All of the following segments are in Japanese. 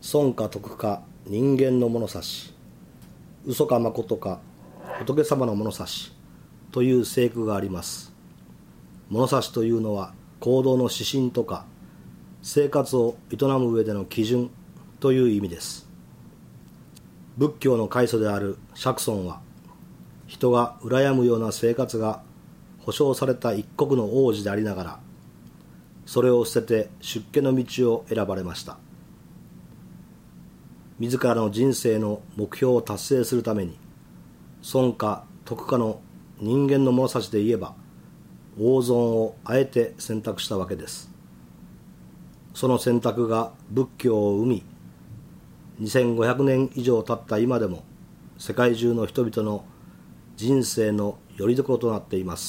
損か得か人間の物差し、嘘か誠か仏様の物差しという聖句があります。物差しというのは行動の指針とか生活を営む上での基準という意味です。仏教の開祖である釈尊は、人が羨むような生活が保障された一国の王子でありながら、それを捨てて出家の道を選ばれました。自らの人生の目標を達成するために、損か得かの人間の物差しで言えば、大損をあえて選択したわけです。その選択が仏教を生み、2500年以上経った今でも世界中の人々の人生の拠り所となっています。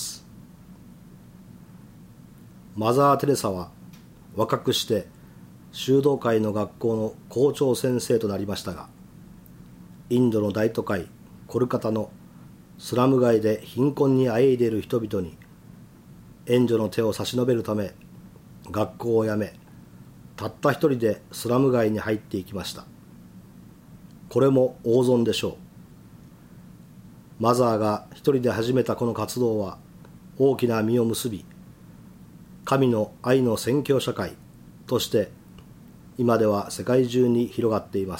マザー・テレサは若くして修道会の学校の校長先生となりましたが、インドの大都会コルカタのスラム街で貧困にあえいでいる人々に援助の手を差し伸べるため、学校を辞め、たった一人でスラム街に入っていきました。これも大損でしょう。マザーが一人で始めたこの活動は大きな実を結び、神の愛の宣教社会として今では世界中に広がっています。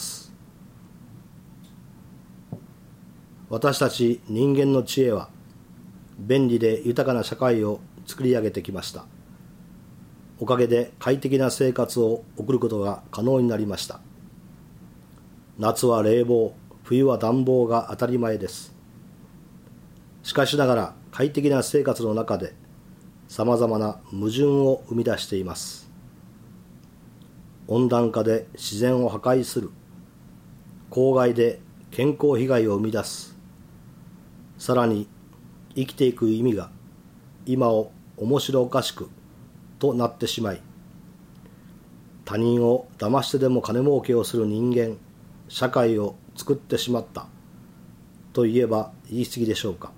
私たち人間の知恵は便利で豊かな社会を作り上げてきました。おかげで快適な生活を送ることが可能になりました。夏は冷房、冬は暖房が当たり前です。しかしながら快適な生活の中でさまざまな矛盾を生み出しています。温暖化で自然を破壊する、公害で健康被害を生み出す、さらに生きていく意味が今を面白おかしくとなってしまい、他人を騙してでも金儲けをする人間、社会を作ってしまったと言えば言い過ぎでしょうか。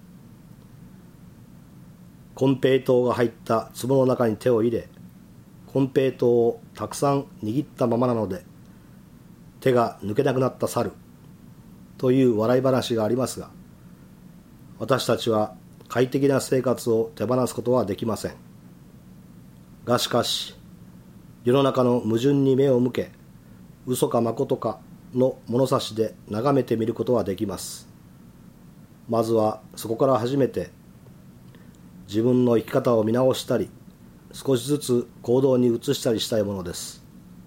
金平糖が入った壺の中に手を入れ、金平糖をたくさん握ったままなので手が抜けなくなった猿という笑い話がありますが、私たちは快適な生活を手放すことはできません。がしかし、世の中の矛盾に目を向け、嘘か誠かの物差しで眺めてみることはできます。まずはそこから始めて、自分の生き方を見直したり、少しずつ行動に移したりしたいものです。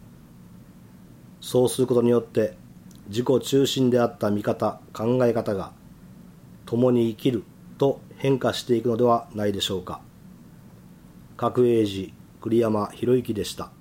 そうすることによって、自己中心であった見方、考え方が、共に生きると変化していくのではないでしょうか。角栄寺栗山博之でした。